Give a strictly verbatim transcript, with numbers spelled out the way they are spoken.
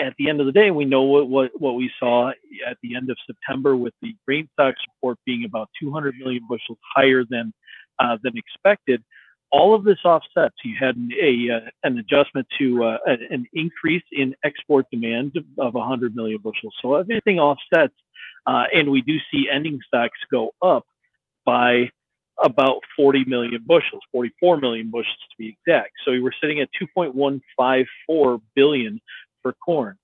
at the end of the day, we know what, what, what we saw at the end of September with the grain stocks report being about two hundred million bushels higher than uh, than expected. All of this offsets. You had an, a uh, an adjustment to uh, an increase in export demand of one hundred million bushels. So everything offsets, uh, and we do see ending stocks go up by about forty million bushels, forty-four million bushels to be exact. So we were sitting at two point one five four billion for corn.